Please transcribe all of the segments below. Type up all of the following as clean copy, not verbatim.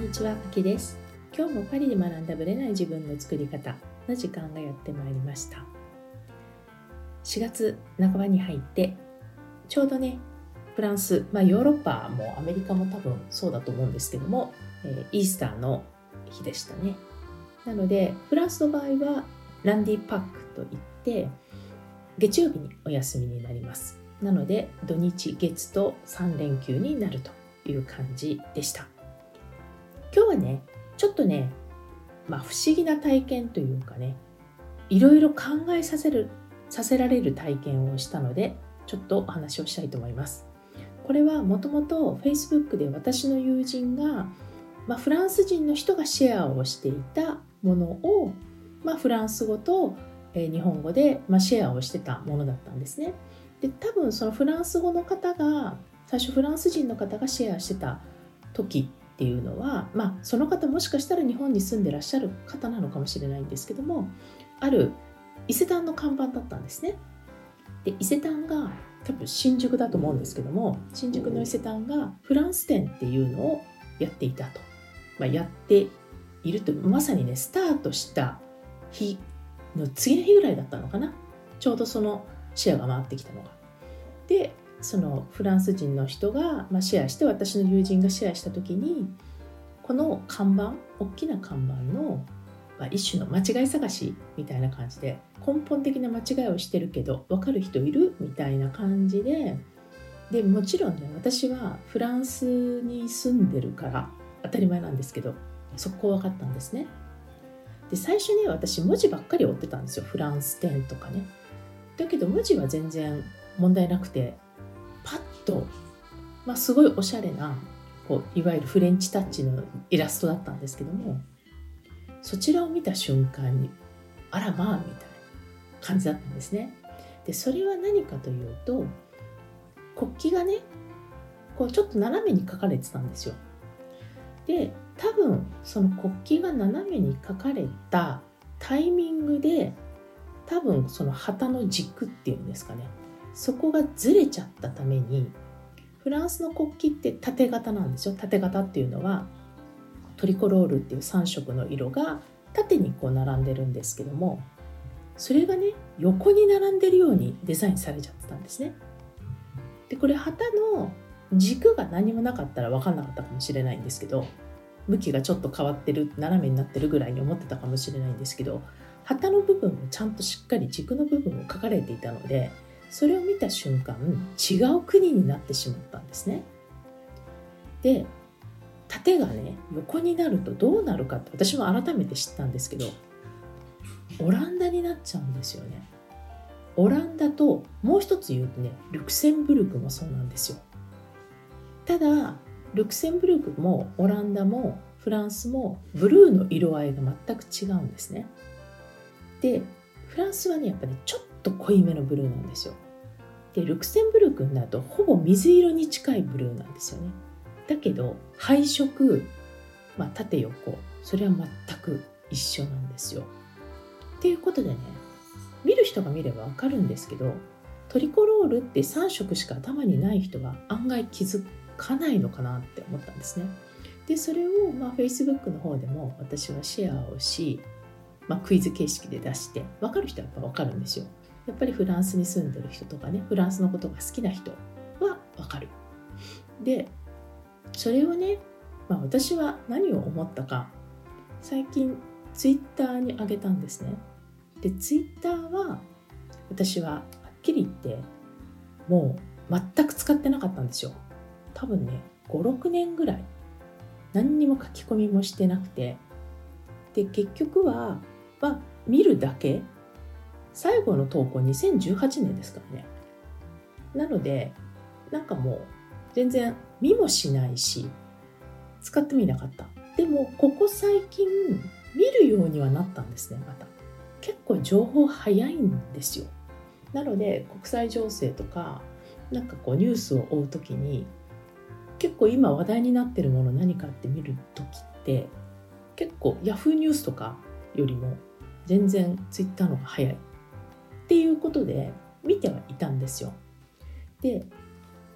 にちは、あきです。今日もパリで学んだブレない自分の作り方の時間がやってまいりました。4月半ばに入ってちょうどね、フランス、ヨーロッパもアメリカも多分そうだと思うんですけども、イースターの日でしたね。なのでフランスの場合はランディパックといって月曜日にお休みになります。なので土日月と3連休になるという感じでした。今日はね、ちょっとね、不思議な体験というかね、いろいろ考えさせられる体験をしたので、ちょっとお話をしたいと思います。これはもともと Facebook で私の友人が、フランス人の人がシェアをしていたものを、フランス語と日本語でシェアをしてたものだったんですね。で、多分そのフランス語の方が、最初フランス人の方がシェアしてた時っていうのは、その方もしかしたら日本に住んでらっしゃる方なのかもしれないんですけども、ある伊勢丹の看板だったんですね。で、伊勢丹が多分新宿だと思うんですけども、新宿の伊勢丹がフランス店っていうのをやっていたと、やっていると、まさにね、スタートした日の次の日ぐらいだったのかな、ちょうどそのシェアが回ってきたのが。で、そのフランス人の人がシェアして、私の友人がシェアした時に、この看板、大きな看板の、一種の間違い探しみたいな感じで、根本的な間違いをしてるけど分かる人いるみたいな感じで、もちろんね、私はフランスに住んでるから当たり前なんですけど、速攻分かったんですね。で、最初ね、私文字ばっかり追ってたんですよ。フランス店とかね。だけど文字は全然問題なくて、パッと、すごいおしゃれな、いわゆるフレンチタッチのイラストだったんですけども、そちらを見た瞬間に、あらみたいな感じだったんですね。で、それは何かというと、国旗がね、ちょっと斜めに書かれてたんですよ。で、多分その国旗が斜めに書かれたタイミングで、多分その旗の軸っていうんですかね、そこがずれちゃったために、フランスの国旗って縦型なんですよ。縦型っていうのはトリコロールっていう3色の色が縦に並んでるんですけども、それがね、横に並んでるようにデザインされちゃってたんですね。で、これ旗の軸が何もなかったら分かんなかったかもしれないんですけど、向きがちょっと変わってる、斜めになってるぐらいに思ってたかもしれないんですけど、旗の部分もちゃんとしっかり軸の部分を書かれていたので、それを見た瞬間、違う国になってしまったんですね。で、縦がね、横になるとどうなるかって私も改めて知ったんですけど、オランダになっちゃうんですよね。オランダと、もう一つ言うとね、ルクセンブルクもそうなんですよ。ただ、ルクセンブルクもオランダもフランスもブルーの色合いが全く違うんですね。で、フランスはね、やっぱりちょっと濃いめのブルーなんですよ。で、ルクセンブルクになるとほぼ水色に近いブルーなんですよね。だけど配色、縦横、それは全く一緒なんですよ。っていうことでね、見る人が見れば分かるんですけど、トリコロールって3色しか頭にない人は案外気づかないのかなって思ったんですね。で、それをFacebook の方でも私はシェアをし、クイズ形式で出して、分かる人はやっぱ分かるんですよ。やっぱりフランスに住んでる人とかね、フランスのことが好きな人は分かる。で、それをね、私は何を思ったか、最近ツイッターに上げたんですね。で、ツイッターは私ははっきり言ってもう全く使ってなかったんですよ。多分ね、5、6年ぐらい何にも書き込みもしてなくて、で、結局は見るだけ。最後の投稿2018年ですからね。なので、もう全然見もしないし、使ってもいなかった。でもここ最近見るようにはなったんですね。また結構情報早いんですよ。なので国際情勢とかニュースを追うときに、結構今話題になってるもの何かって見るときって、結構ヤフーニュースとかよりも全然ツイッターの方が早いっていうことで見てはいたんですよ。で、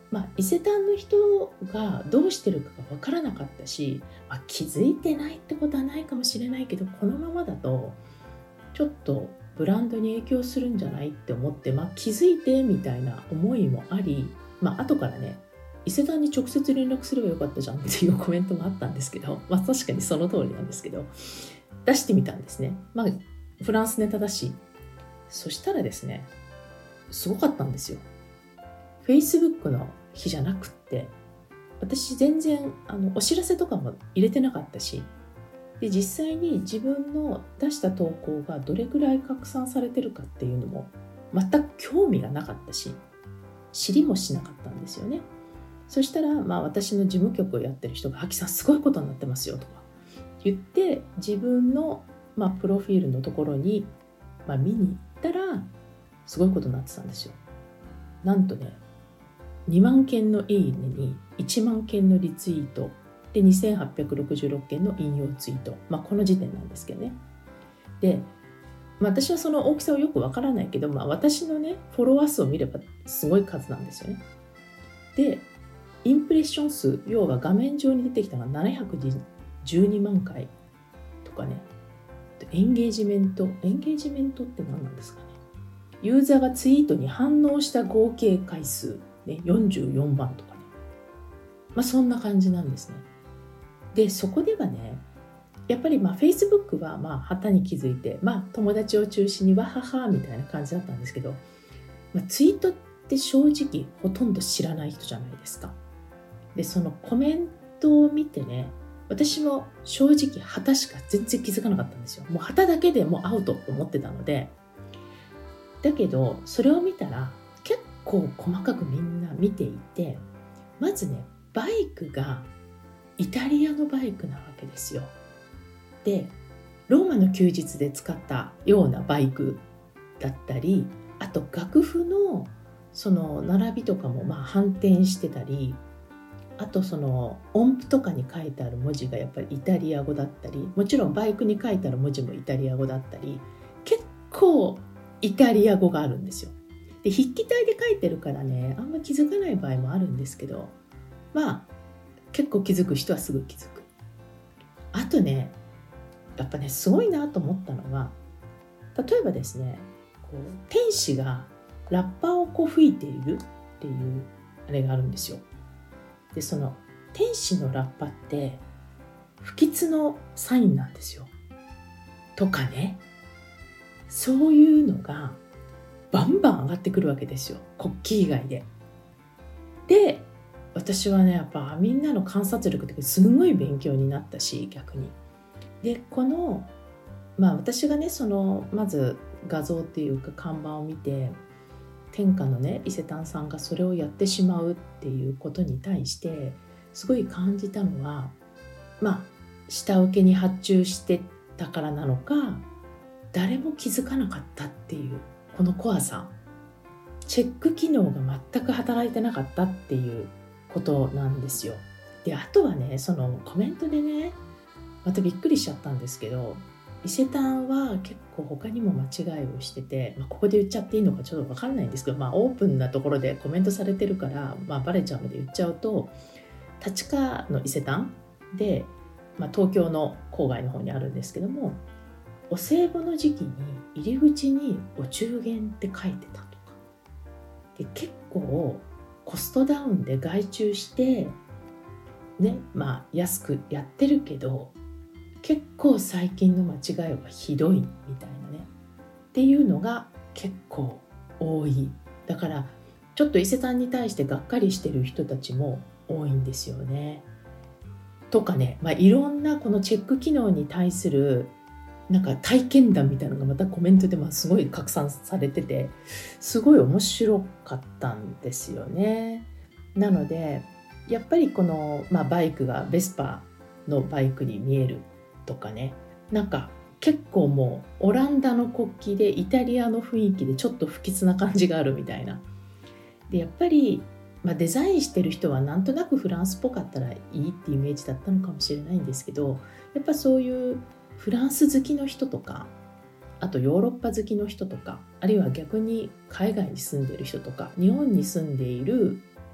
伊勢丹の人がどうしてるかが分からなかったし、気づいてないってことはないかもしれないけど、このままだとちょっとブランドに影響するんじゃないって思って、気づいてみたいな思いもあり、後からね、伊勢丹に直接連絡すればよかったじゃんっていうコメントもあったんですけど、確かにその通りなんですけど、出してみたんですね。フランスネタだし。そしたらですね、すごかったんですよ。Facebook の日じゃなくって、私全然お知らせとかも入れてなかったし、で実際に自分の出した投稿がどれくらい拡散されてるかっていうのも全く興味がなかったし、知りもしなかったんですよね。そしたら、私の事務局をやってる人が「あきさんすごいことになってますよ」とか言って、自分の、プロフィールのところに、見に行ったらすごいことになってたんですよ。なんとね、2万件のいいねに1万件のリツイートで2866件の引用ツイート、この時点なんですけどね。で、私はその大きさをよくわからないけど、私のねフォロワー数を見ればすごい数なんですよね。で、インプレッション数、要は画面上に出てきたのが712万回とかね。エンゲージメントって何なんですかね。ユーザーがツイートに反応した合計回数、ね、44万とかね。そんな感じなんですね。で、そこではね、やっぱりFacebook は旗に気づいて、友達を中心にわははみたいな感じだったんですけど、ツイートって正直ほとんど知らない人じゃないですか。で、そのコメントを見てね、私も正直旗しか全然気づかなかったんですよ。もう旗だけでもうアウトと思ってたので。だけどそれを見たら結構細かくみんな見ていて、まずね、バイクがイタリアのバイクなわけですよ。で、ローマの休日で使ったようなバイクだったり、あと楽譜のその並びとかも反転してたり、あとその音符とかに書いてある文字がやっぱりイタリア語だったり、もちろんバイクに書いてある文字もイタリア語だったり、結構イタリア語があるんですよ。で、筆記体で書いてるからね、あんま気づかない場合もあるんですけど、結構気づく人はすぐ気づく。あとね、やっぱね、すごいなと思ったのは、例えばですね、天使がラッパを吹いているっていうあれがあるんですよ。で、その天使のラッパって不吉のサインなんですよ。とかね、そういうのがバンバン上がってくるわけですよ、国旗以外で。で、私はね、やっぱみんなの観察力ってすごい勉強になったし、逆に。で、この私がね、そのまず画像っていうか看板を見て、天下のね伊勢丹さんがそれをやってしまうっていうことに対してすごい感じたのは、下請けに発注してたからなのか、誰も気づかなかったっていうこの怖さ、チェック機能が全く働いてなかったっていうことなんですよ。で、あとはね、そのコメントでね、またびっくりしちゃったんですけど、伊勢丹は結構他にも間違いをしてて、ここで言っちゃっていいのかちょっと分かんないんですけど、オープンなところでコメントされてるから、バレちゃうので言っちゃうと、立川の伊勢丹で、東京の郊外の方にあるんですけども、お歳暮の時期に入り口にお中元って書いてたとかで、結構コストダウンで外注してね、安くやってるけど、結構最近の間違いはひどいみたいなねっていうのが結構多い。だからちょっと伊勢丹に対してがっかりしてる人たちも多いんですよね。とかね、いろんなこのチェック機能に対するなんか体験談みたいなのがまたコメントですごい拡散されてて、すごい面白かったんですよね。なのでやっぱりこの、バイクがベスパのバイクに見えるとかね、なんか結構もうオランダの国旗でイタリアの雰囲気でちょっと不吉な感じがあるみたいな。で、やっぱり、デザインしてる人はなんとなくフランスっぽかったらいいっていうイメージだったのかもしれないんですけど、やっぱそういうフランス好きの人とか、あとヨーロッパ好きの人とか、あるいは逆に海外に住んでる人とか、日本に住んでいる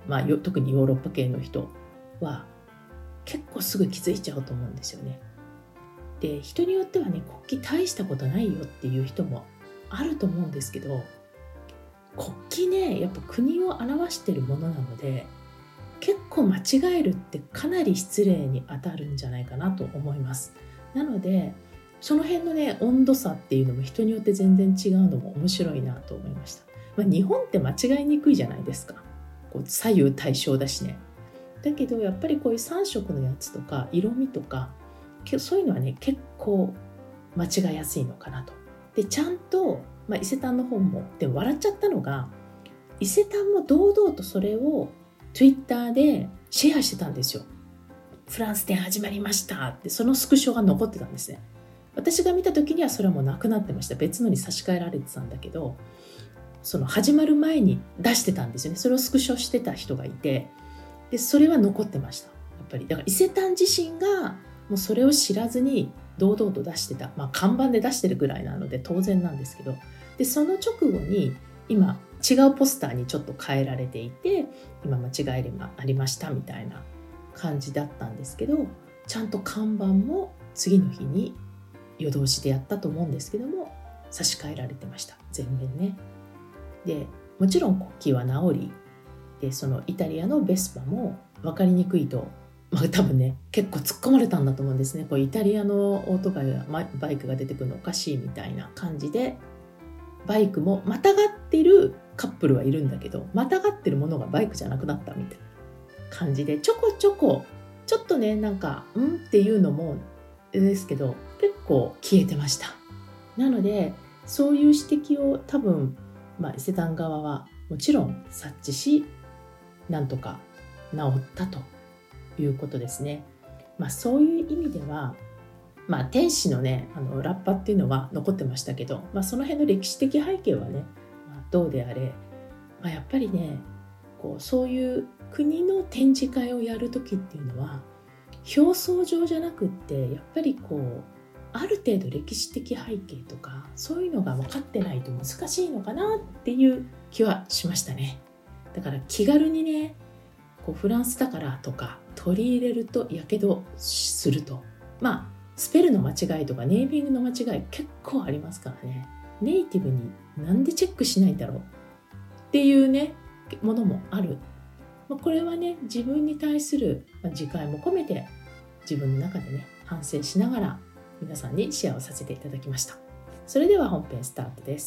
特にヨーロッパ系の人は結構すぐ気づいちゃうと思うんですよね。で、人によってはね、国旗大したことないよっていう人もあると思うんですけど、国旗ね、やっぱ国を表してるものなので、結構間違えるってかなり失礼に当たるんじゃないかなと思います。なのでその辺のね、温度差っていうのも人によって全然違うのも面白いなと思いました。日本って間違いにくいじゃないですか。左右対称だしね。だけどやっぱりこういう3色のやつとか色味とかそういうのはね、結構間違いやすいのかなと。で、ちゃんと、伊勢丹の本もでも笑っちゃったのが、伊勢丹も堂々とそれを Twitter でシェアしてたんですよ。フランス展始まりましたって、そのスクショが残ってたんですね。私が見た時にはそれはもうなくなってました。別のに差し替えられてたんだけど、その始まる前に出してたんですよね。それをスクショしてた人がいて、でそれは残ってました。やっぱりだから伊勢丹自身がもうそれを知らずに堂々と出してた、看板で出してるぐらいなので当然なんですけど、でその直後に今違うポスターにちょっと変えられていて、今間違いがありましたみたいな感じだったんですけど、ちゃんと看板も次の日に夜通しでやったと思うんですけども、差し替えられてました、全面ね。でもちろん国旗は直りで、そのイタリアのベスパも分かりにくいと、多分ね結構突っ込まれたんだと思うんですね。こうイタリアのオートバイクが出てくるのおかしいみたいな感じで、バイクもまたがってるカップルはいるんだけど、またがってるものがバイクじゃなくなったみたいな感じで、ちょこちょこちょっとね、なんかっていうのもですけど、結構消えてました。なのでそういう指摘を多分、伊勢丹側はもちろん察知し、なんとか治ったということですね。そういう意味では、天使のね、ラッパっていうのは残ってましたけど、その辺の歴史的背景はね、どうであれ、やっぱりね、そういう国の展示会をやるときっていうのは、表層上じゃなくって、やっぱりある程度歴史的背景とかそういうのが分かってないと難しいのかなっていう気はしましたね。だから気軽にね、フランスだからとか取り入れるとやけどすると、スペルの間違いとかネーミングの間違い結構ありますからね。ネイティブになんでチェックしないんだろうっていうね、ものもある。これはね、自分に対する自戒も込めて自分の中でね、反省しながら皆さんにシェアをさせていただきました。それでは本編スタートです。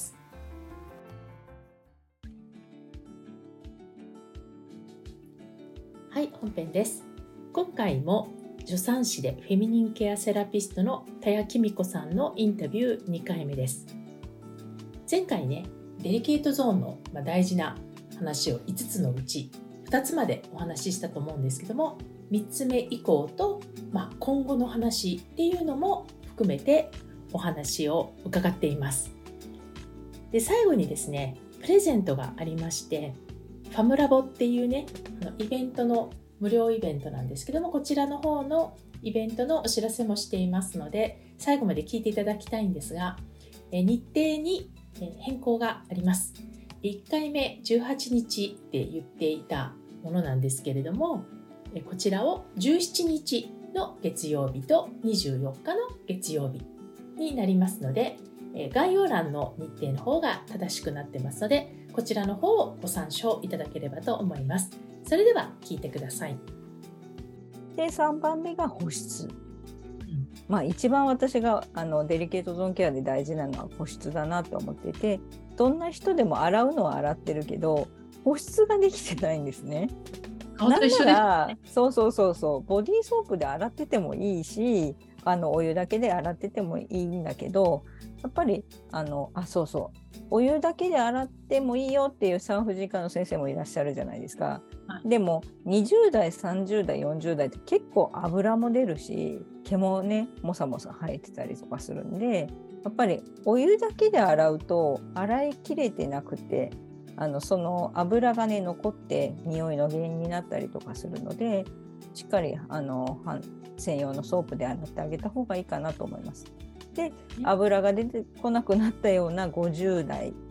はい、本編です。今回も助産師でフェミニンケアセラピストの田谷紀美子さんのインタビュー2回目です。前回ね、デリケートゾーンの大事な話を5つのうち2つまでお話ししたと思うんですけども、3つ目以降と、今後の話っていうのも含めてお話を伺っています。で、最後にですね、プレゼントがありまして、ファムラボっていうね、イベントの無料イベントなんですけども、こちらの方のイベントのお知らせもしていますので、最後まで聞いていただきたいんですが、日程に変更があります。1回目18日って言っていたものなんですけれども、こちらを17日の月曜日と24日の月曜日になりますので、概要欄の日程の方が正しくなってますので、こちらの方をご参照いただければと思います。それでは聞いてください。 で、3番目が保湿。一番私がデリケートゾーンケアで大事なのは保湿だなと思っていて、どんな人でも洗うのは洗ってるけど保湿ができてないんですね。なんならそうボディーソープで洗っててもいいし、お湯だけで洗っててもいいんだけど、やっぱりお湯だけで洗ってもいいよっていう産婦人科の先生もいらっしゃるじゃないですか。でも20代30代40代って結構油も出るし、毛もねもさもさ生えてたりとかするんで、やっぱりお湯だけで洗うと洗いきれてなくて、その油がね残って匂いの原因になったりとかするので、しっかり専用のソープで洗ってあげた方がいいかなと思います。で、油が出てこなくなったような50代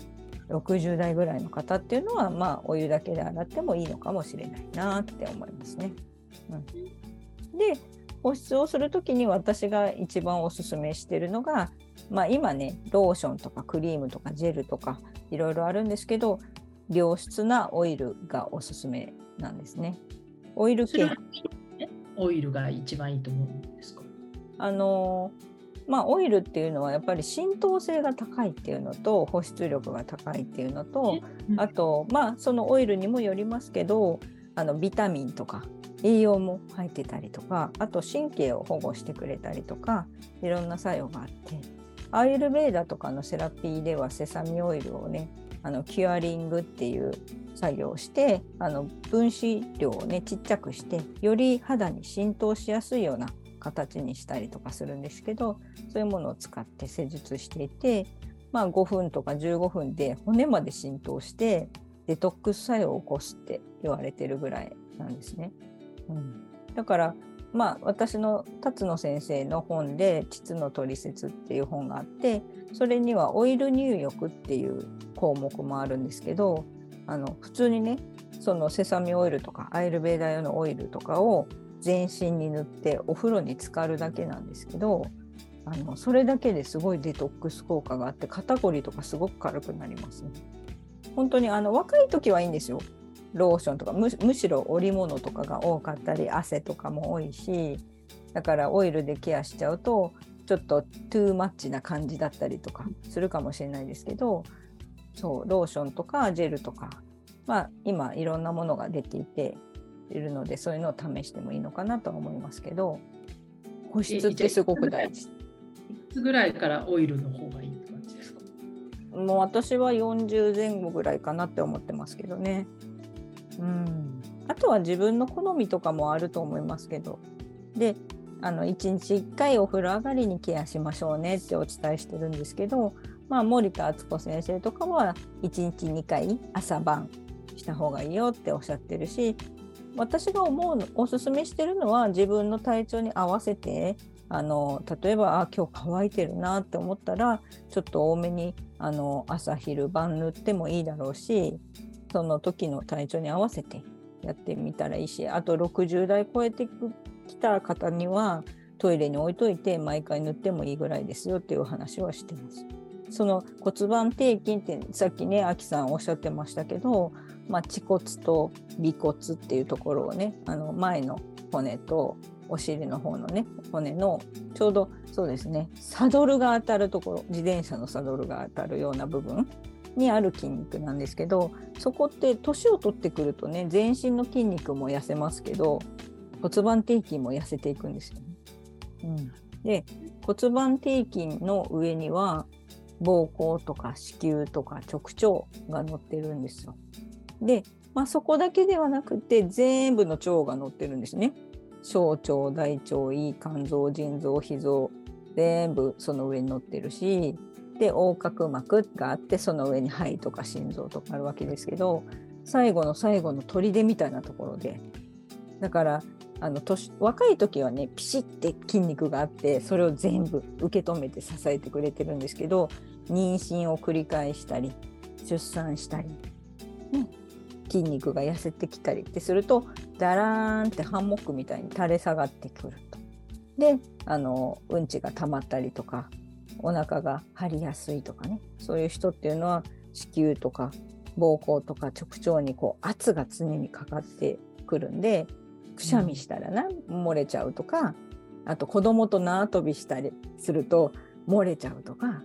60代ぐらいの方っていうのは、まあ、お湯だけで洗ってもいいのかもしれないなって思いますね。で、保湿をするときに私が一番おすすめしてるのが、まあ、今ね、ローションとかクリームとかジェルとかいろいろあるんですけど、良質なオイルがおすすめなんですね。オイル系。 オイルが一番いいと思うんですか？ まあ、オイルっていうのはやっぱり浸透性が高いっていうのと保湿力が高いっていうのと、あとまあそのオイルにもよりますけど、ビタミンとか栄養も入ってたりとか、あと神経を保護してくれたりとか、いろんな作用があって、アーユルヴェーダとかのセラピーではセサミオイルをね、キュアリングっていう作業をして、分子量をねちっちゃくして、より肌に浸透しやすいような形にしたりとかするんですけど、そういうものを使って施術していて、まあ、5分とか15分で骨まで浸透してデトックス作用を起こすって言われてるぐらいなんですね。だからまあ私の辰野先生の本で膣のトリセツっていう本があって、それにはオイル入浴っていう項目もあるんですけど、普通にね、そのセサミオイルとかアイルベーダ用のオイルとかを全身に塗ってお風呂に浸かるだけなんですけど、それだけですごいデトックス効果があって、肩こりとかすごく軽くなりますね。本当に若い時はいいんですよ。ローションとか むしろ織物とかが多かったり、汗とかも多いし、だからオイルでケアしちゃうとちょっとトゥーマッチな感じだったりとかするかもしれないですけど、そうローションとかジェルとか、まあ、今いろんなものが出ているので、そういうのを試してもいいのかなとは思いますけど、保湿ってすごく大事。 いつぐらいからオイルの方がいいって感じですか？ もう私は40前後ぐらいかなって思ってますけどね。あとは自分の好みとかもあると思いますけど、で1日1回お風呂上がりにケアしましょうねってお伝えしてるんですけど、まあ、森田敦子先生とかは1日2回朝晩した方がいいよっておっしゃってるし、私がおすすめしてるのは自分の体調に合わせて、例えば今日乾いてるなって思ったらちょっと多めに朝昼晩塗ってもいいだろうし、その時の体調に合わせてやってみたらいいし、あと60代超えてきた方にはトイレに置いといて毎回塗ってもいいぐらいですよっていう話はしてます。その骨盤底筋ってさっきね、あきさんおっしゃってましたけど、まあ、恥骨と尾骨っていうところをね、前の骨とお尻の方のね骨のちょうどそうですね、サドルが当たるところ、自転車のサドルが当たるような部分にある筋肉なんですけど、そこって年を取ってくるとね、全身の筋肉も痩せますけど骨盤底筋も痩せていくんですよね。で骨盤底筋の上には膀胱とか子宮とか直腸が乗ってるんですよ。で、まあ、そこだけではなくて全部の腸が乗ってるんですね。小腸、大腸、胃、肝臓、腎臓、脾臓、全部その上に乗ってるし、で横隔膜があって、その上に肺とか心臓とかあるわけですけど、最後の最後の砦みたいなところで、だから若い時はねピシッて筋肉があって、それを全部受け止めて支えてくれてるんですけど、妊娠を繰り返したり出産したり、ね、筋肉が痩せてきたりってするとダラーンってハンモックみたいに垂れ下がってくると。でうんちが溜まったりとかお腹が張りやすいとかね、そういう人っていうのは子宮とか膀胱とか直腸にこう圧が常にかかってくるんで、くしゃみしたら漏れちゃうとか、あと子供と縄跳びしたりすると漏れちゃうとか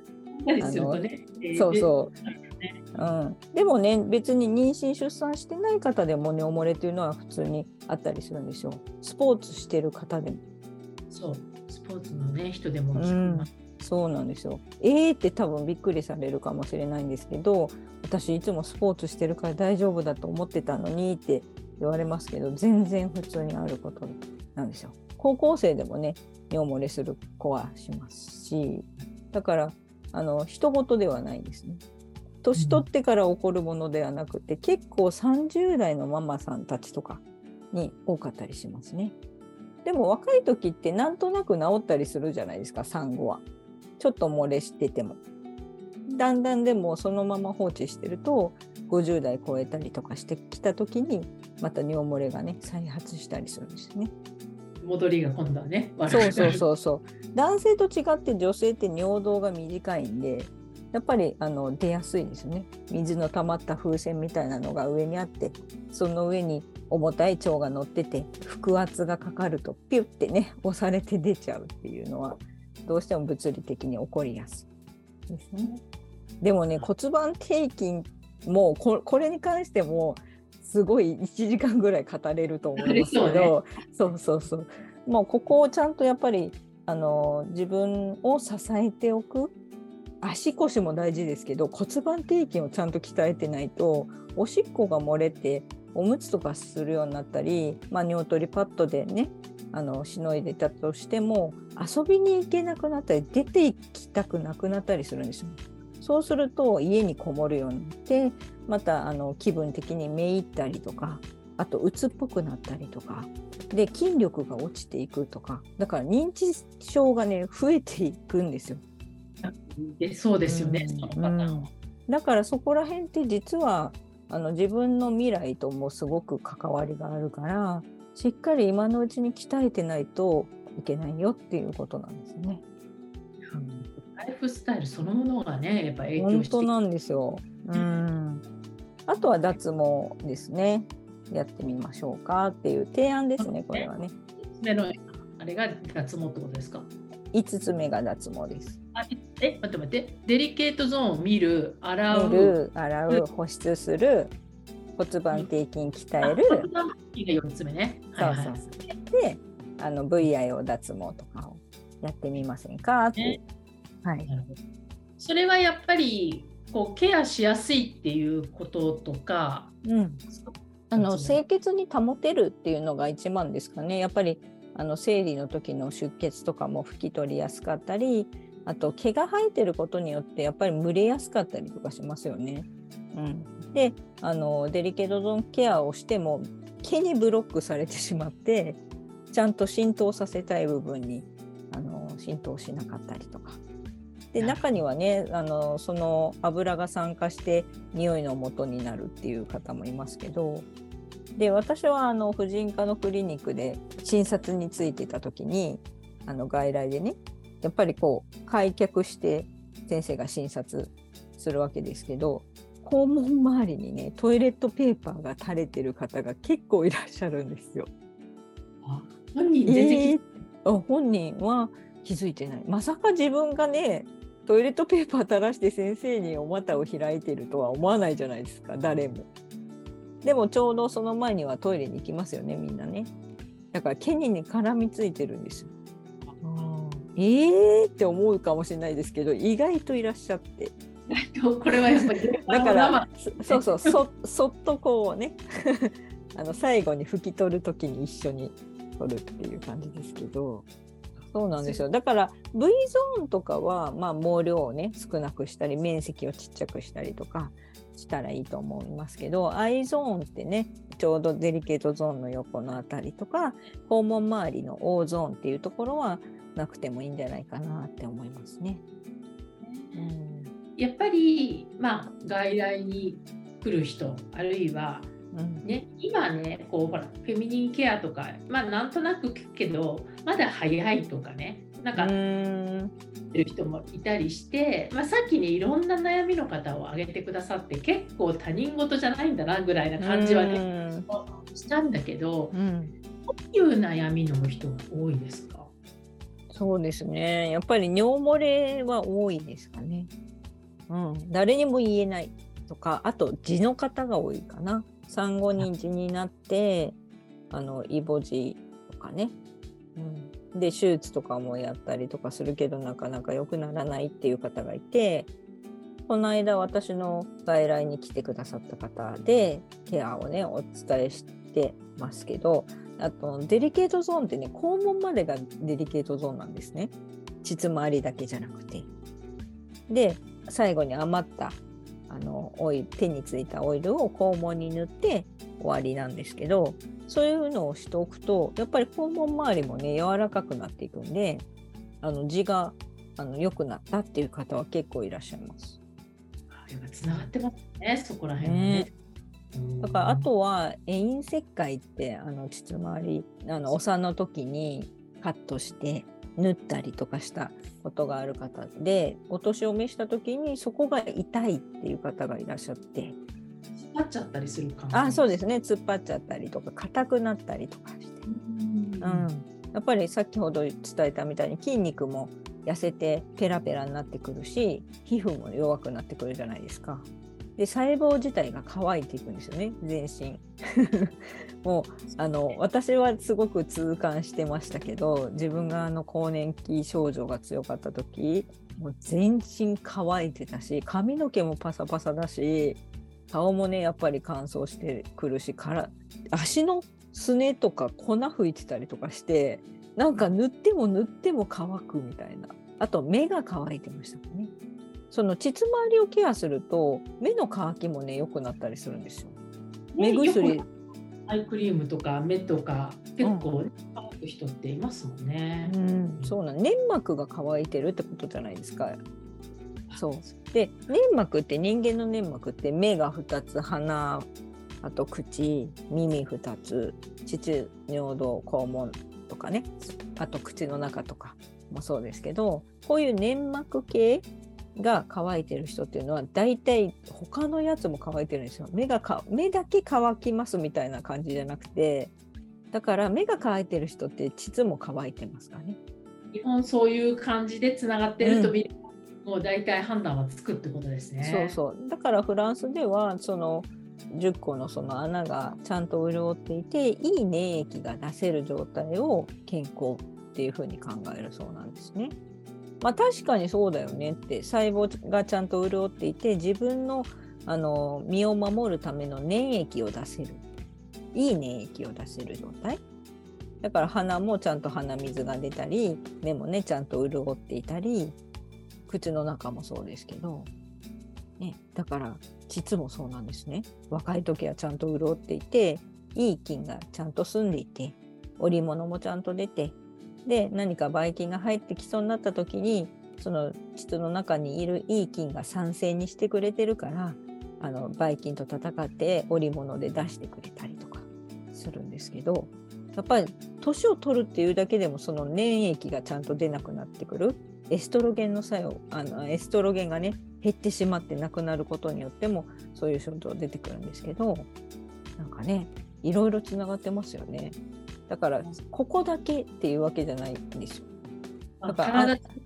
そうそう、でもね、別に妊娠出産してない方でも尿漏れっていうのは普通にあったりするんですよ。スポーツしてる方でも。 そう、スポーツのね人でも聞きます。 そうなんですよ。って多分びっくりされるかもしれないんですけど、私いつもスポーツしてるから大丈夫だと思ってたのにって言われますけど、全然普通にあることなんですよ。高校生でもね尿漏れする子はしますし、だから人事ではないですね。年取ってから起こるものではなくて、結構30代のママさんたちとかに多かったりしますね。でも若い時ってなんとなく治ったりするじゃないですか、産後は。ちょっと漏れしてても。 だんだんでもそのまま放置してると50代超えたりとかしてきた時にまた尿漏れがね再発したりするんですよね。 戻りが今度はね悪くそうなる。 そうそうそう。男性と違って女性って尿道が短いんでやっぱり出やすいですよね。水の溜まった風船みたいなのが上にあってその上に重たい腸が乗ってて腹圧がかかるとピュッてね押されて出ちゃうっていうのはどうしても物理的に起こりやすいですね。でもね骨盤底筋もこれに関してもすごい1時間ぐらい語れると思いますけど、そうそうそう、もうここをちゃんとやっぱり自分を支えておく。足腰も大事ですけど骨盤底筋をちゃんと鍛えてないとおしっこが漏れておむつとかするようになったり、尿取りパッドでねしのいでたとしても遊びに行けなくなったり出て行きたくなくなったりするんですよ。そうすると家にこもるようになってまた気分的にめいったりとかあと鬱っぽくなったりとかで筋力が落ちていくとかだから認知症がね増えていくんですよ。 そうですよね、そのパターン。 だからそこら辺って実は自分の未来ともすごく関わりがあるからしっかり今のうちに鍛えてないといけないよっていうことなんですね。 ライフスタイルそのものがねやっぱ影響して本当なんですよ。あとは脱毛ですね。やってみましょうかっていう提案ですね。これはね。 あれが脱毛ってことですか ？5つ目が脱毛です。 待ってデリケートゾーンを見る洗う保湿する骨盤底筋鍛える骨盤底筋が4つ目ね。 そうそうそうでVIO 脱毛とかをやってみませんかって、はい、 それはやっぱりこうケアしやすいっていうこととか、 清潔に保てるっていうのが一番ですかね。やっぱり生理の時の出血とかも拭き取りやすかったりあと毛が生えてることによってやっぱり蒸れやすかったりとかしますよね。でデリケートゾーンケアをしても毛にブロックされてしまってちゃんと浸透させたい部分に浸透しなかったりとかで中にはねその油が酸化して匂いの元になるっていう方もいますけどで私は婦人科のクリニックで診察についてた時に外来でねやっぱりこう開脚して先生が診察するわけですけど肛門周りにねトイレットペーパーが垂れてる方が結構いらっしゃるんですよ。本人は気づいてない。まさか自分がねトイレットペーパー垂らして先生にお股を開いてるとは思わないじゃないですか誰も。でもちょうどその前にはトイレに行きますよねみんなね。だから毛に絡みついてるんですよ。って思うかもしれないですけど意外といらっしゃってこれはやっぱりだからそっとこうね最後に拭き取る時に一緒に取るっていう感じですけどそうなんですよ。だから V ゾーンとかは、毛量をね少なくしたり面積をちっちゃくしたりとかしたらいいと思いますけど I ゾーンってねちょうどデリケートゾーンの横のあたりとか肛門周りの O ゾーンっていうところはなくてもいいんじゃないかなって思いますね。 やっぱり外来に来る人あるいは、今ねこうほらフェミニンケアとかなんとなく聞くけどまだ早いとかね言ってる人もいたりして、さっきねいろんな悩みの方を挙げてくださって結構他人事じゃないんだなぐらいな感じはねしたんだけど、どういう悩みの人が多いですか？ そうですねやっぱり尿漏れは多いですかね。誰にも言えないとかあと痔の方が多いかな。産後に痔になってイボ痔とかね、で手術とかもやったりとかするけどなかなか良くならないっていう方がいてこの間私の外来に来てくださった方でケアをねお伝えしてますけどあとデリケートゾーンってね肛門までがデリケートゾーンなんですね。膣周りだけじゃなくてで最後に余った手についたオイルを肛門に塗って終わりなんですけどそういうのをしておくとやっぱり肛門周りもね柔らかくなっていくんで痔が良くなったっていう方は結構いらっしゃいます。 やっぱつながってますね、そこら辺はね。 だからあとは遠石灰って膣周りお産の時にカットして縫ったりとかしたことがある方で、お年を召した時にそこが痛いっていう方がいらっしゃって、 突っ張っちゃったりする感じ。 そうですね、突っ張っちゃったりとか硬くなったりとかして、やっぱり先ほど伝えたみたいに筋肉も痩せてペラペラになってくるし、皮膚も弱くなってくるじゃないですか。で細胞自体が乾いていくんですよね、全身もう私はすごく痛感してましたけど、自分が更年期症状が強かった時、もう全身乾いてたし、髪の毛もパサパサだし、顔もねやっぱり乾燥してくるし、足のすねとか粉吹いてたりとかして、なんか塗っても塗っても乾くみたいな。あと目が乾いてましたね。その膣周りをケアすると目の乾きもね良くなったりするんですよ。目薬、 アイクリームとか目とか結構乾く人っていますもんね。 そうなん、粘膜が乾いてるってことじゃないですか。そうで、粘膜って人間の粘膜って目が2つ、鼻、あと口、耳2つ、膣、尿道、肛門とかね、あと口の中とかもそうですけど、こういう粘膜系が乾いてる人っていうのは大体他のやつも乾いてるんですよ。目だけ乾きますみたいな感じじゃなくて、だから目が乾いてる人って膣も乾いてますかね。 基本そういう感じでつながってると見る、もう大体判断はつくってことですね。 そうそう。だからフランスではその10個のその穴がちゃんと潤っていて、いい粘液が出せる状態を健康っていうふうに考えるそうなんですね。確かにそうだよねって、細胞がちゃんと潤っていて、自分の身を守るための粘液を出せる、いい粘液を出せる状態だから、鼻もちゃんと鼻水が出たり、目もねちゃんと潤っていたり、口の中もそうですけど、ね、だから膣もそうなんですね。若い時はちゃんと潤っていて、いい菌がちゃんと住んでいて、織物もちゃんと出て、で何かばい菌が入ってきそうになった時に、その膣の中にいるいい菌が酸性にしてくれてるから、ばい菌と戦って織物で出してくれたりとかするんですけど、やっぱり年を取るっていうだけでもその粘液がちゃんと出なくなってくる、エストロゲンの作用、エストロゲンがね減ってしまってなくなることによってもそういう症状出てくるんですけど、なんかねいろいろつながってますよね。だからここだけっていうわけじゃないんですよ。だから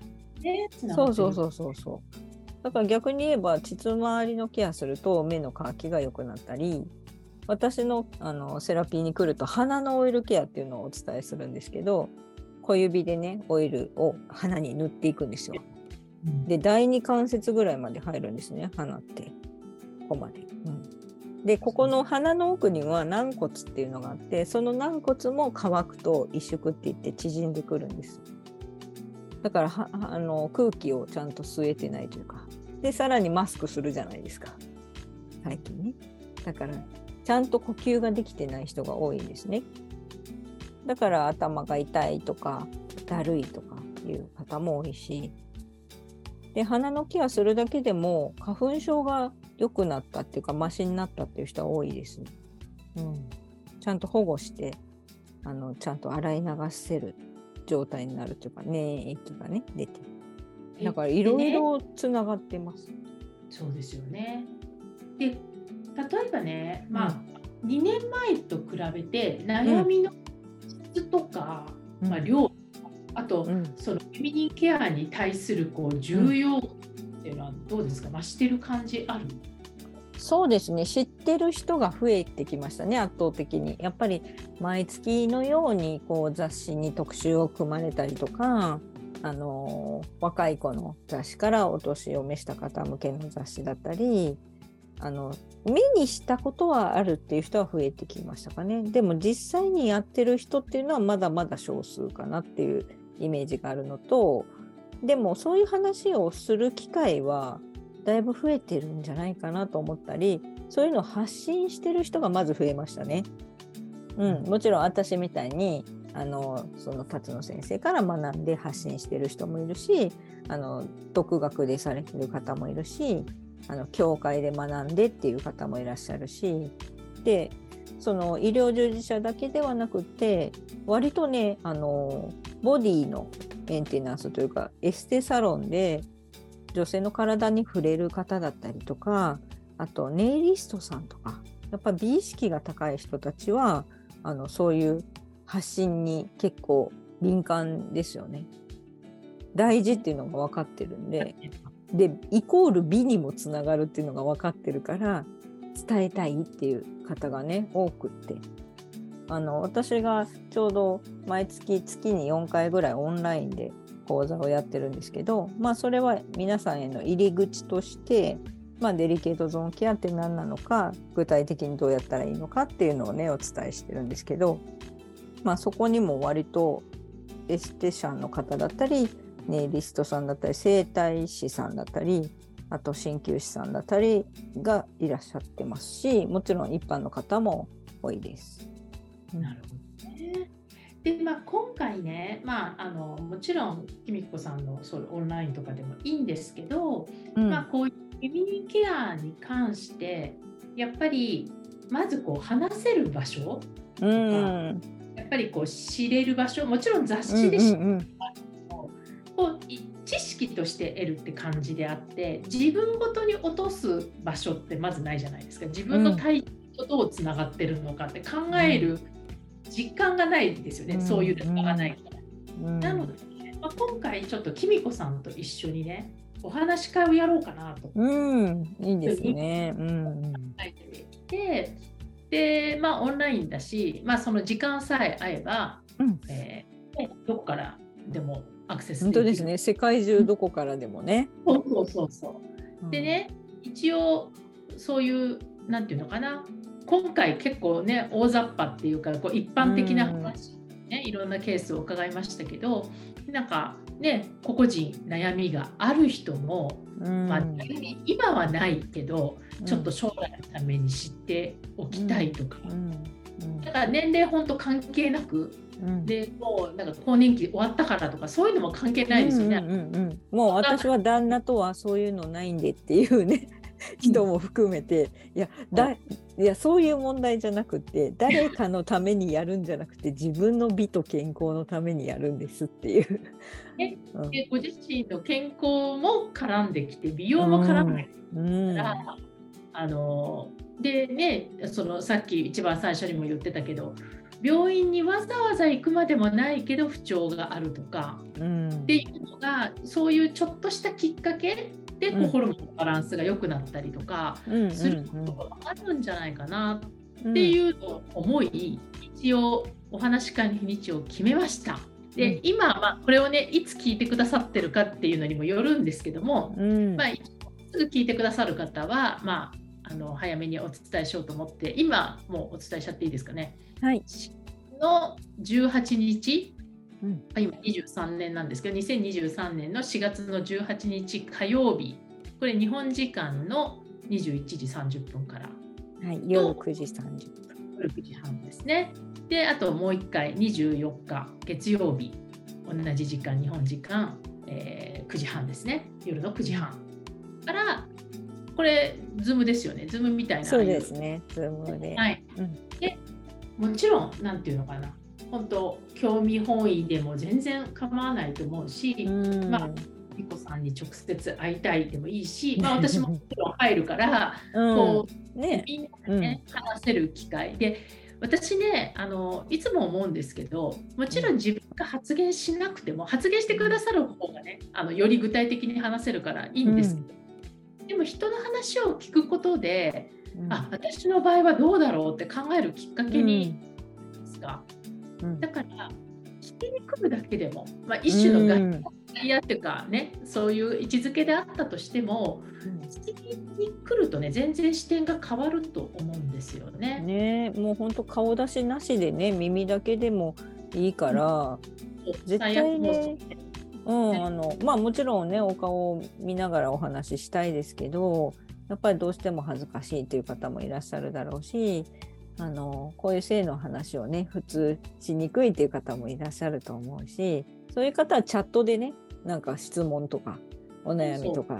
そうだから逆に言えば膣周りのケアすると目の乾きが良くなったり、私のセラピーに来ると鼻のオイルケアっていうのをお伝えするんですけど、小指でねオイルを鼻に塗っていくんですよ。で第2関節ぐらいまで入るんですね、鼻って。ここまで。でここの鼻の奥には軟骨っていうのがあって、その軟骨も乾くと萎縮っていって縮んでくるんです。だから空気をちゃんと吸えてないというか、でさらにマスクするじゃないですか最近ね。だからちゃんと呼吸ができてない人が多いんですね。だから頭が痛いとかだるいとかいう方も多いし、で鼻のケアするだけでも花粉症が良くなったっていうかマシになったっていう人は多いですね。ちゃんと保護してちゃんと洗い流せる状態になるというか、粘液がね出て、だからいろいろつながってます。 そうですよね。で例えばね、2年前と比べて悩みの質とか、量、あと、そのフェミニンケアに対する重要っていうのはどうですか、増してる感じある？ そうですね、知ってる人が増えてきましたね、圧倒的に。やっぱり毎月のように雑誌に特集を組まれたりとか、若い子の雑誌からお年を召した方向けの雑誌だったり、目にしたことはあるっていう人は増えてきましたかね。でも実際にやってる人っていうのはまだまだ少数かなっていうイメージがあるのと、でもそういう話をする機会はだいぶ増えてるんじゃないかなと思ったり、そういうのを発信してる人がまず増えましたね。もちろん私みたいにその辰野先生から学んで発信してる人もいるし、独学でされてる方もいるし、 教会で学んでっていう方もいらっしゃるし、でその医療従事者だけではなくて割とねボディのメンテナンスというかエステサロンで女性の体に触れる方だったりとか、あとネイリストさんとか、やっぱ美意識が高い人たちはそういう発信に結構敏感ですよね。大事っていうのが分かってるんで、イコール美にもつながるっていうのが分かってるから伝えたいっていう方がね多くって、私がちょうど毎月に4回ぐらいオンラインで講座をやってるんですけど、それは皆さんへの入り口として、デリケートゾーンケアって何なのか、具体的にどうやったらいいのかっていうのをねお伝えしてるんですけど、そこにも割とエステシャンの方だったりネイリストさんだったり整体師さんだったり、あと鍼灸師さんだったりがいらっしゃってますし、もちろん一般の方も多いです。 なるほどね。で今回ね、もちろんきみこさんのそういうオンラインとかでもいいんですけど、こういうフェミニンケアに関してやっぱりまず話せる場所とか、やっぱり知れる場所、もちろん雑誌で知る知識として得るって感じであって、自分ごとに落とす場所ってまずないじゃないですか。自分の体験とどうつながってるのかって考える実感がないですよね、そういうのがないから。なので、今回ちょっときみこさんと一緒にねお話し会をやろうかなと。 いいですね。 考えてみて、でオンラインだし、その時間さえ合えば、どこからでもアクセスできる。 本当ですね。世界中どこからでもね。 そう。でね、一応そういうなんていうのかな、今回結構ね大雑把っていうか一般的な話、いろんなケースを伺いましたけど、なんかね個々人悩みがある人も、今はないけどちょっと将来のために知っておきたいとか、だから年齢本当関係なく、でもうなんか更年期終わったからとかそういうのも関係ないですよね。 もう私は旦那とはそういうのないんでっていうね人も含めて、いやそういう問題じゃなくて、誰かのためにやるんじゃなくて自分の美と健康のためにやるんですっていう。 でご自身の健康も絡んできて美容も絡んできてから、でね、さっき一番最初にも言ってたけど、病院にわざわざ行くまでもないけど不調があるとか、っていうのがそういうちょっとしたきっかけでホルモンのバランスが良くなったりとかすることがあるんじゃないかなっていうのを思い、一応お話し会の日にちを決めました。で今、これをねいつ聞いてくださってるかっていうのにもよるんですけども、すぐ聞いてくださる方は、早めにお伝えしようと思って、今もうお伝えしちゃっていいですかね。の18日、今23年なんですけど、2023年の4月の18日火曜日、これ日本時間の21時30分から、 夜9時30分、 夜9時半ですね。であともう1回24日月曜日、同じ時間日本時間、9時半ですね、夜の9時半から、これズームですよね、ズームみたいな。 そうですね、ズームで。 でもちろんなんていうのかな、本当興味本位でも全然構わないと思うし、みこさんに直接会いたいでもいいし、私ももちろん入るからみんなでね、話せる機会で、私ねいつも思うんですけど、もちろん自分が発言しなくても発言してくださる方がねより具体的に話せるからいいんですけど、でも人の話を聞くことで、私の場合はどうだろうって考えるきっかけにですが、だから聞きに来るだけでも、一種の外野っていうかね、そういう位置づけであったとしても、聞きに来るとね全然視点が変わると思うんですよね。 もう本当顔出しなしでね、耳だけでもいいから、絶対ね、もちろんねお顔を見ながらお話ししたいですけど、やっぱりどうしても恥ずかしいという方もいらっしゃるだろうし、こういう性の話をね普通しにくいという方もいらっしゃると思うし、そういう方はチャットでね、なんか質問とかお悩みとか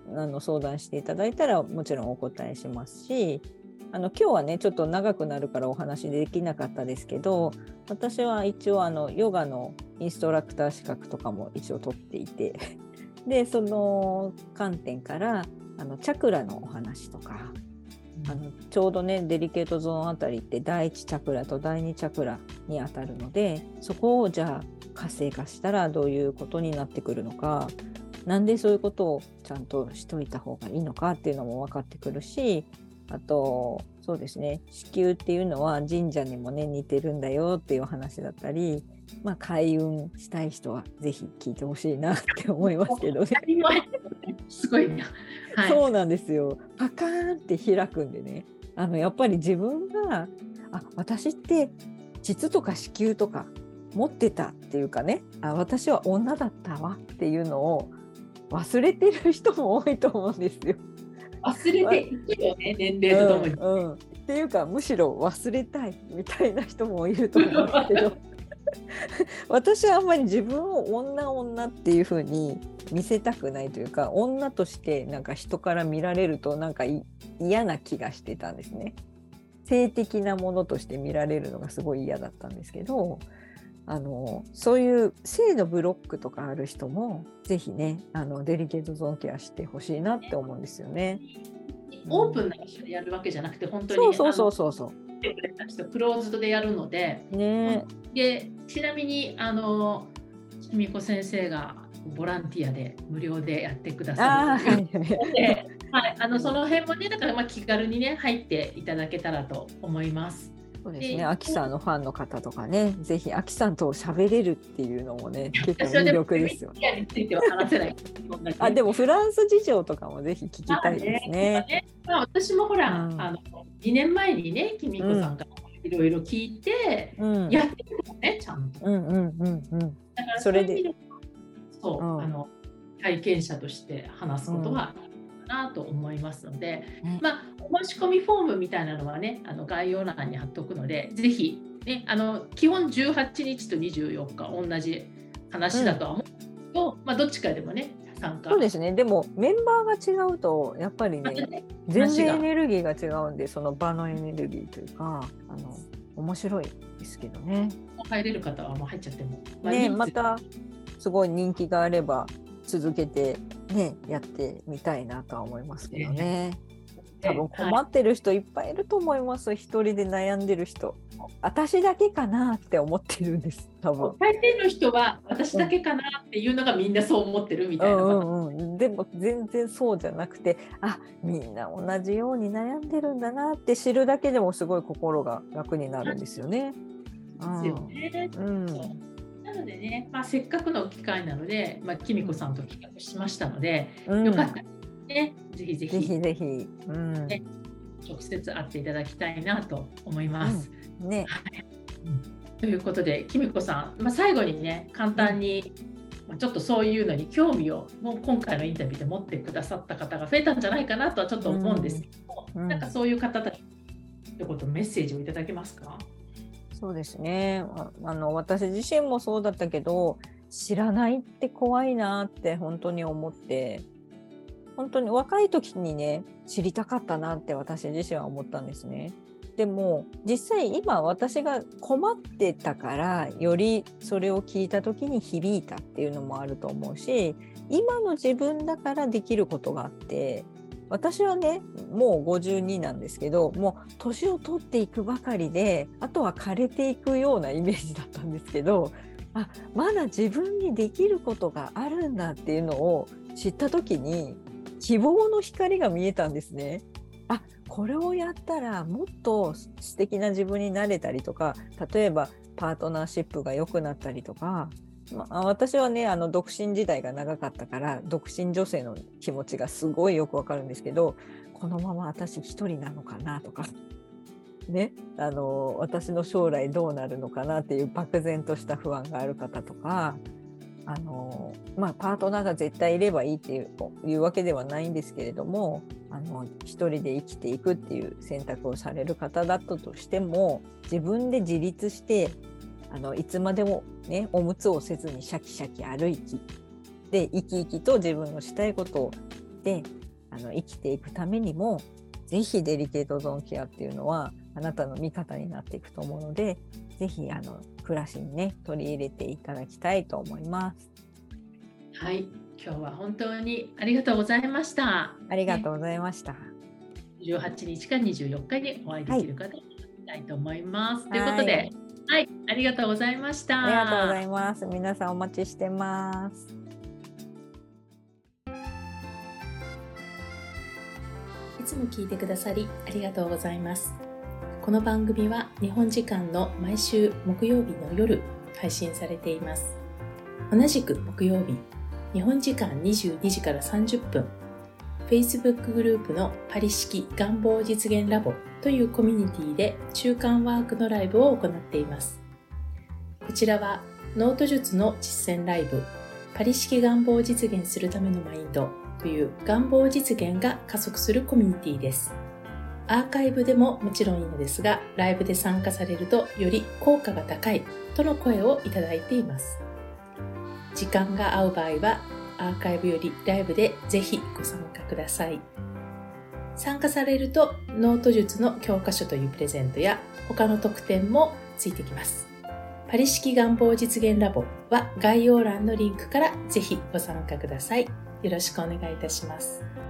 相談していただいたらもちろんお答えしますし、今日はねちょっと長くなるからお話できなかったですけど、私は一応ヨガのインストラクター資格とかも一応取っていてでその観点からチャクラのお話とか、ちょうどねデリケートゾーンあたりって第1チャクラと第2チャクラにあたるので、そこをじゃあ活性化したらどういうことになってくるのか、なんでそういうことをちゃんとしといた方がいいのかっていうのも分かってくるし、あとそうですね、子宮っていうのは神社にもね似てるんだよっていう話だったり、開運したい人はぜひ聞いてほしいなって思いますけどね。 すごいな、はい、 そうなんですよ。パカーンって開くんでね、やっぱり自分が私って膣とか子宮とか持ってたっていうかね、私は女だったわっていうのを忘れてる人も多いと思うんですよ。 忘れていくよね、年齢とともに、 っていうかむしろ忘れたいみたいな人もいると思うんですけど私はあんまり自分を女っていう風に見せたくないというか、女としてなんか人から見られるとなんか嫌な気がしてたんですね。性的なものとして見られるのがすごい嫌だったんですけど、そういう性のブロックとかある人もぜひねデリケートゾーンケアしてほしいなって思うんですよね。 オープンな場所でやるわけじゃなくて、本当にそうクローズドでやるので、 ね、 でちなみにしみこ先生がボランティアで無料でやってくださるので、その辺もね、だから気軽にね入っていただけたらと思います。 そうですね、アキさんのファンの方とかね、ぜひアキさんと喋れるっていうのもね結構魅力ですよね。 については話せないでもフランス事情とかもぜひ聞きたいですね。 私もほら、2年前にねきみこさんからいろいろ聞いて、やってるのねちゃんと。だからそれで体験者として話すことは、なと思いますので、お申し込みフォームみたいなのはね概要欄に貼っておくので、ぜひ、ね、基本18日と24日同じ話だとは思うけど、どっちかでもね参加。 そうですね。でもメンバーが違うとやっぱりね全然エネルギーが違うんで、その場のエネルギーというか面白いですけどね。 入れる方はもう入っちゃっても、 またすごい人気があれば続けてねやってみたいなとは思いますけどね。多分困ってる人いっぱいいると思います。一人で悩んでる人、私だけかなって思ってるんです。多分大抵の人は私だけかなっていうのがみんなそう思ってるみたいな、 でも全然そうじゃなくて、みんな同じように悩んでるんだなって知るだけでもすごい心が楽になるんですよね。 ですよね。なのでね、せっかくの機会なので、きみこさんと企画しましたので、よかったらね、ぜひ、直接会っていただきたいなと思います。ということで、きみこさん、最後にね、簡単に、ちょっとそういうのに興味をもう今回のインタビューで持ってくださった方が増えたんじゃないかなとはちょっと思うんですけど、なんかそういう方たちってことメッセージをいただけますか？ そうですね、私自身もそうだったけど、知らないって怖いなって本当に思って、本当に若い時にね知りたかったなって私自身は思ったんですね。でも実際今私が困ってたからよりそれを聞いた時に響いたっていうのもあると思うし、今の自分だからできることがあって、私はねもう52なんですけど、もう年を取っていくばかりであとは枯れていくようなイメージだったんですけど、まだ自分にできることがあるんだっていうのを知った時に希望の光が見えたんですね。これをやったらもっと素敵な自分になれたりとか、例えばパートナーシップが良くなったりとか、私はね独身時代が長かったから独身女性の気持ちがすごいよくわかるんですけど、このまま私一人なのかなとかね、私の将来どうなるのかなっていう漠然とした不安がある方とか、パートナーが絶対いればいいっていうわけではないんですけれども、一人で生きていくっていう選択をされる方だったとしても、自分で自立していつまでもねおむつをせずにシャキシャキ歩きで生き生きと自分のしたいことをて生きていくためにも、ぜひデリケートゾーンケアっていうのはあなたの味方になっていくと思うので、ぜひ暮らしにね取り入れていただきたいと思います。 はい、今日は本当にありがとうございました。 ありがとうございました。 18日か24日にお会いできる方にしたいと思います。ということで、 はい、 ありがとうございました。 ありがとうございます。皆さんお待ちしてます。 いつも聞いてくださりありがとうございます。この番組は日本時間の毎週木曜日の夜配信されています。同じく木曜日、日本時間22時から30分、Facebook グループのパリ式願望実現ラボというコミュニティで中間ワークのライブを行っています。こちらはノート術の実践ライブ、パリ式願望を実現するためのマインドという願望実現が加速するコミュニティです。アーカイブでももちろんいいのですが、ライブで参加されるとより効果が高いとの声をいただいています。時間が合う場合はアーカイブよりライブでぜひご参加ください。参加されるとノート術の教科書というプレゼントや他の特典もついてきます。パリ式願望実現ラボは概要欄のリンクからぜひご参加ください。よろしくお願いいたします。